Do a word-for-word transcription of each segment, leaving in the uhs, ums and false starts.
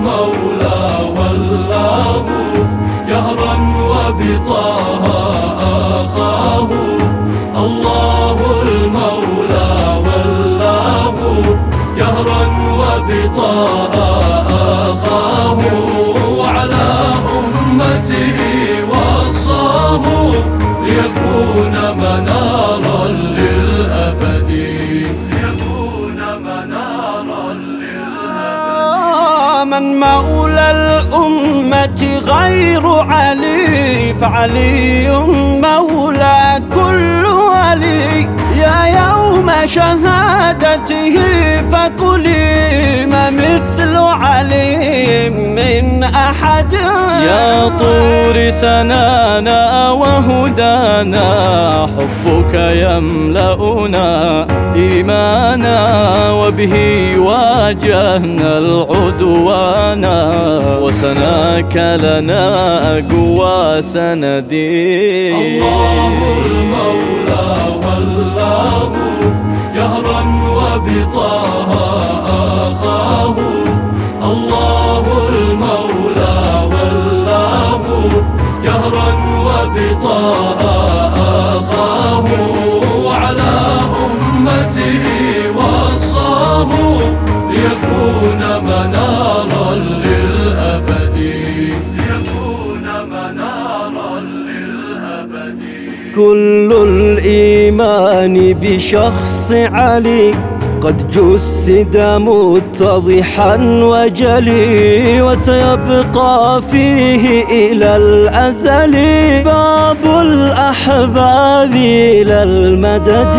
المولى والله جهرا وبطه أخاه. الله المولى والله جهرا وبطه أخاه. وعلى أمته وصاه ليكون منارا للأبد، ليكون منارا للأبد. من مولى الأمة غير علي فعلي مولى كل ولي. يا يوم شهادته فقولي ما مثل علي من أحد. يا طور سنانا وهدانا حبك يملأنا إيمانا، وبه واجهنا العدوانا وسناك لنا أقوى سندي. الله المولى والله جهرا وبطه أخاه. الله المولى والله جهرا وبطه أخاه. وعلى أمته وصاه ليكون منارا للأبد، ليكون منارا للأبد. كل الإيمان بشخص علي قد جسد متضحا وجلي، وسيبقى فيه إلى الأزل باب الأحباب إلى المدد.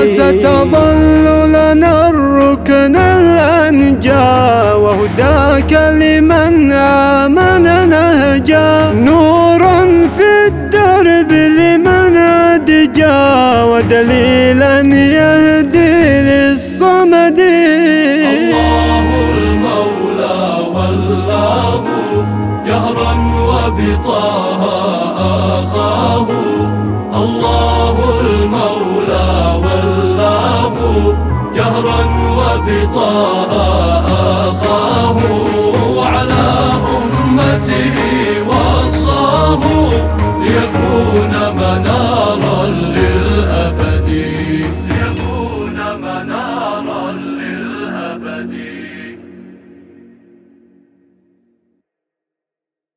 ستظل لنا الركن الأنجى وهداك لمن آمن نهجا، نورا في الدرب لمن أدجى ودليلا يهدي للصمد. الله المولى والله جهرا وبطه أخاه. الله المولى والله جهرا وبطه أخاه. وعلى أمته وصاه ليكون منارا للأبد، ليكون منارا للأبد.